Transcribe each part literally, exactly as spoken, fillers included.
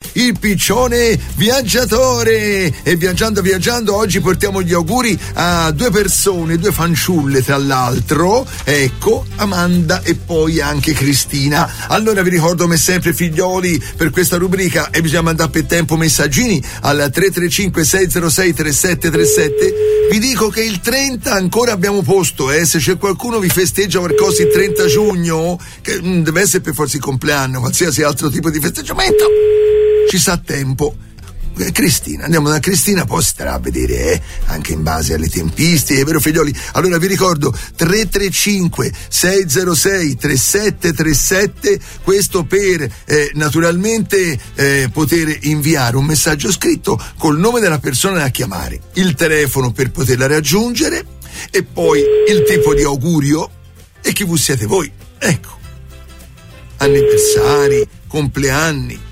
il piccione viaggiatore. E viaggiando viaggiando oggi portiamo gli auguri a due persone, due fanciulle tra l'altro, ecco, Amanda e poi anche Cristina. Allora vi ricordo come sempre, figlioli, per questa rubrica e bisogna mandare per tempo messaggini al tre tre cinque sei zero sei tre sette tre sette. Vi dico che il trenta ancora abbiamo posto, eh, se c'è qualcuno vi festeggia qualcosa il trenta giugno, che mh, deve essere per forza il compleanno, qualsiasi altro tipo di festeggiamento, ci sa tempo. Cristina, andiamo da Cristina, poi starà a vedere eh, anche in base alle tempistiche, vero figlioli? Allora vi ricordo tre tre cinque sei zero sei tre sette tre sette, questo per eh, naturalmente eh, poter inviare un messaggio scritto col nome della persona da chiamare, il telefono per poterla raggiungere e poi il tipo di augurio e chi voi siete voi, ecco, anniversari, compleanni.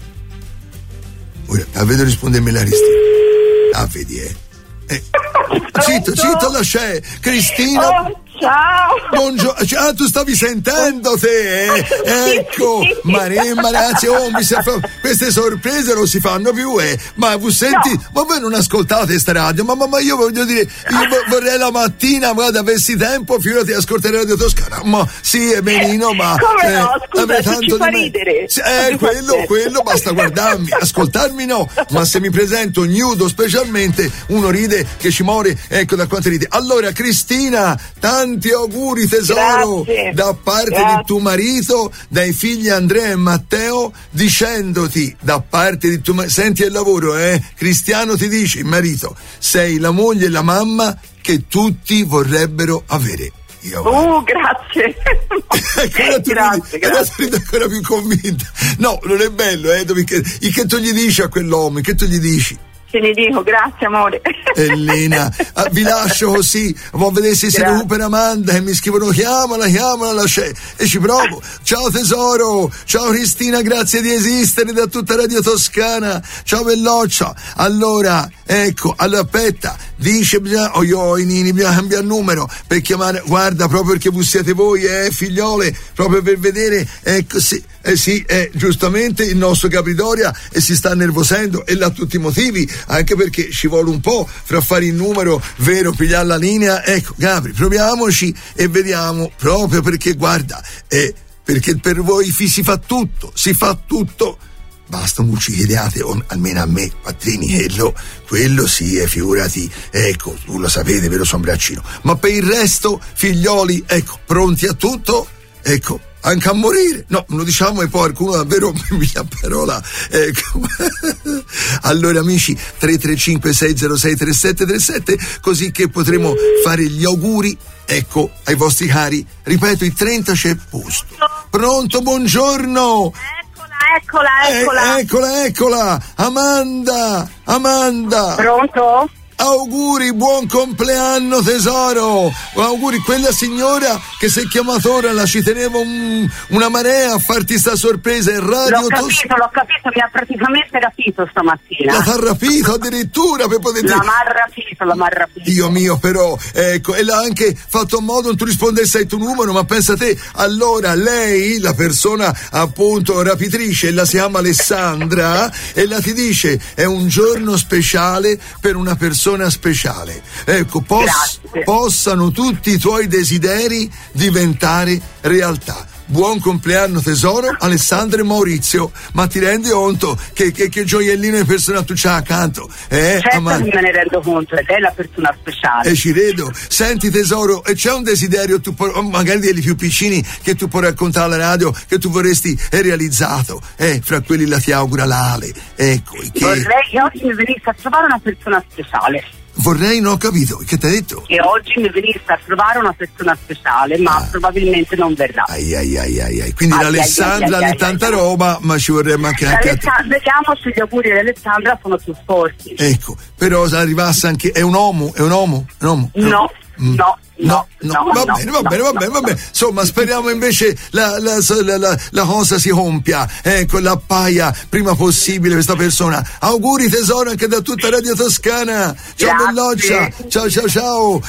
Ora, a vedo rispondermi la Cristina. Ah, vedi, eh. eh. Zitto, zitto, là c'è Cristina. Oh, ciao. Buongiorno. Ah, tu stavi sentendo te, eh? Ecco. Ma ragazzi, oh, mi sa fa... queste sorprese non si fanno più, eh. Ma voi senti, no. Ma voi non ascoltate sta radio? Ma, ma, ma io voglio dire, io vorrei la mattina, guarda, avessi tempo, figurati, ascoltare Radio Toscana. Ma sì, è benino, ma. Come eh, no, scusa, se ci fa ridere. Eh, quello, quello, basta guardarmi, ascoltarmi no. Ma se mi presento nudo specialmente, uno ride che ci muore, ecco da quanto ride. Allora, Cristina, tanti auguri tesoro. Grazie. Da parte Grazie. di tuo marito, dai figli Andrea e Matteo, dicendoti da parte di tuo marito, senti il lavoro, eh? Cristiano ti dice, il marito, sei la moglie e la mamma che tutti vorrebbero avere. Io, oh, grazie. Ancora tu grazie, ridi, adesso ridi ancora più convinta. No, non è bello, eh? Dove, che, che tu gli dici a quell'uomo? Che tu gli dici? Te ne dico, grazie amore. Elena, ah, vi lascio così, vuoi vedere se si recupera Amanda e mi scrivono chiamala, chiamala, lascia, e ci provo. Ciao tesoro, ciao Cristina, grazie di esistere da tutta Radio Toscana, ciao Belloccia. Allora, ecco, allora aspetta, dice, bisogna, oh io, i nini, bisogna cambiare numero per chiamare, guarda, proprio perché voi siete voi, eh, figliole, proprio per vedere, ecco, sì. Eh sì, eh, giustamente il nostro Capridoria e si sta nervosendo e l'ha tutti i motivi, anche perché ci vuole un po' fra fare il numero vero, pigliare la linea. Ecco, Capri, proviamoci e vediamo, proprio perché guarda, eh, perché per voi si fa tutto, si fa tutto. Basta non ci chiediate, o almeno a me, Pattrini, quello, quello sì, eh, figurati, ecco, tu lo sapete, vero sombraccino. Ma per il resto, figlioli, ecco, pronti a tutto, ecco. Anche a morire, no, lo diciamo e poi qualcuno davvero mi ha parola, ecco. Allora amici, tre tre cinque sei zero sei tre sette tre sette, così che potremo fare gli auguri, ecco, ai vostri cari. Ripeto, il trenta c'è posto. Pronto, buongiorno. Eccola, eccola, eh, eccola, eccola, Amanda, Amanda. Pronto? Auguri, buon compleanno tesoro, auguri, quella signora che si è chiamata ora, la ci tenevo un, una marea a farti sta sorpresa in radio. L'ho capito, tos- l'ho capito, mi ha praticamente rapito stamattina. La t'ha rapito addirittura per poter dire. La m'ha rapito, la m'ha rapito. Dio mio, però, ecco, e l'ha anche fatto in modo che tu rispondessi al tuo numero, ma pensa te, allora lei, la persona appunto rapitrice, la si chiama Alessandra, e la ti dice, è un giorno speciale per una persona speciale, ecco, poss- possano tutti i tuoi desideri diventare realtà. Buon compleanno tesoro, Alessandro e Maurizio. Ma ti rendi conto che, che, che gioiellino di persona tu c'hai accanto? Eh, certo Amanda. Che me ne rendo conto, ed è la persona speciale. E ci vedo. Senti tesoro, e c'è un desiderio, tu puoi, magari degli più piccini, che tu puoi raccontare alla radio, che tu vorresti è realizzato? Eh, fra quelli la ti augura l'Ale. Ecco. Che... Vorrei che oggi mi venisse a trovare una persona speciale. Vorrei, non ho capito, che ti ha detto? Che oggi mi venisse a trovare una persona speciale, ma ah. probabilmente non verrà. Ai ai ai ai ai. Quindi ai, l'Alessandra ha tanta ai, roba, ai. Ma ci vorremmo anche anche. Vediamo se gli auguri di Alessandra sono più forti. Ecco, però se arrivasse anche. È un uomo? È un uomo? È un uomo? No, mm. no. No, no, no, va no, bene, va no, bene, va no, bene, va bene. Insomma, speriamo invece la, la, la, la, la cosa si compia, ecco, la appaia prima possibile questa persona. Auguri tesoro anche da tutta Radio Toscana. Ciao Belloccia, ciao ciao ciao.